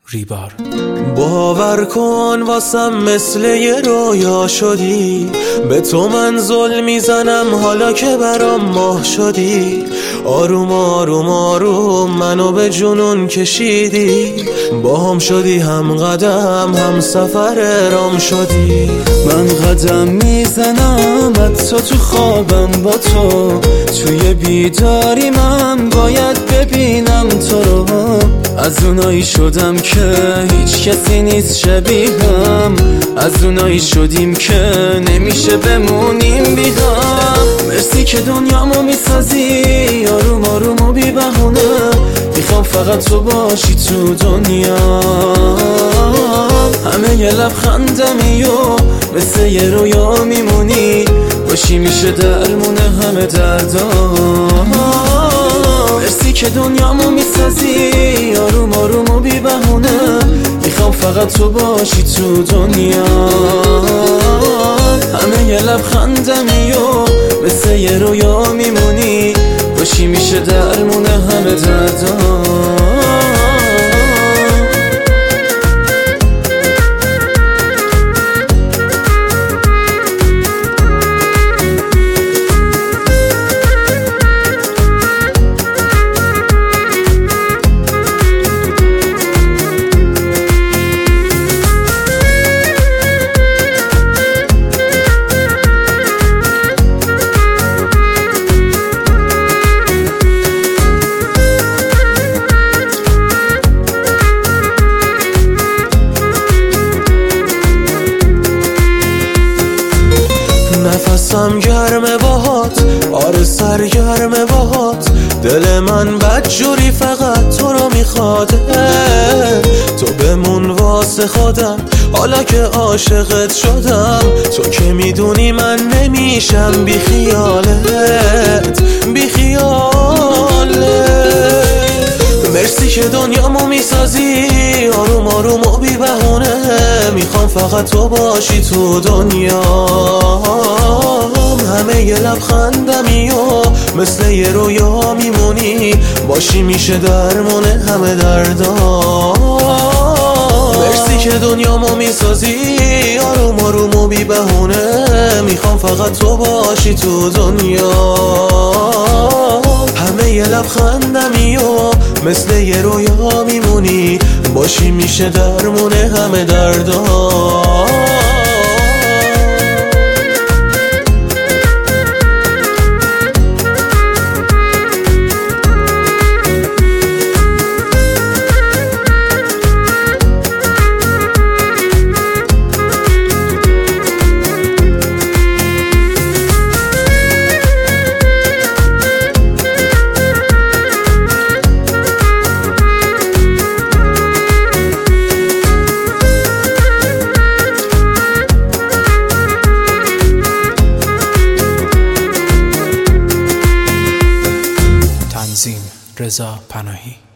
ریبار. باور کن واسم مثل یه رویا شدی، به تو من زل میزنم حالا که برام ماه شدی. آروم آروم آروم منو به جنون کشیدی، با هم شدی هم قدم هم سفر رام شدی. من قدم میزنم حتی تو خوابم با تو، توی بیداری من باید ببینم تو رو. از اونایی شدم که هیچ کسی نیست شبیهم، از اونایی شدیم که نمیشه بمونیم بی هم. مرسی که دنیامو میسازی آروم آروم و بی بهونه، میخوام فقط تو باشی تو دنیا. همه یه لبخندمی و مثل یه رویا میمونی، باشی میشه درمونه همه دردام. مرسی که دنیامو میسازی آروم آروم و بی بهونه، میخوام فقط تو باشی تو دنیا. همه یه لبخندمی و مثل یه رویا میمونی، باشی میشه درمونه همه دردام. نفسم گرمه باهات، آره سرگرمه باهات، دل من بدجوری فقط تو رو میخواد. تو بمون واسه خودم حالا که عاشقت شدم، تو که میدونی من نمیشم بی خیالت بی خیالت. مرسی که دنیامو میسازی آروم آروم و بی بهونه، میخوام فقط تو باشی تو دنیا. همه یه لبخندمی و مثل یه رویا میمونی، باشی میشه درمونه همه دردام. مرسی که دنیامو میسازی آروم آروم و بی بهونه، میخوام فقط تو باشی تو دنیا. همه یه لبخندمی و مثل یه رویا میمونی، باشی میشه درمونه همه دردام. رضا پناهی.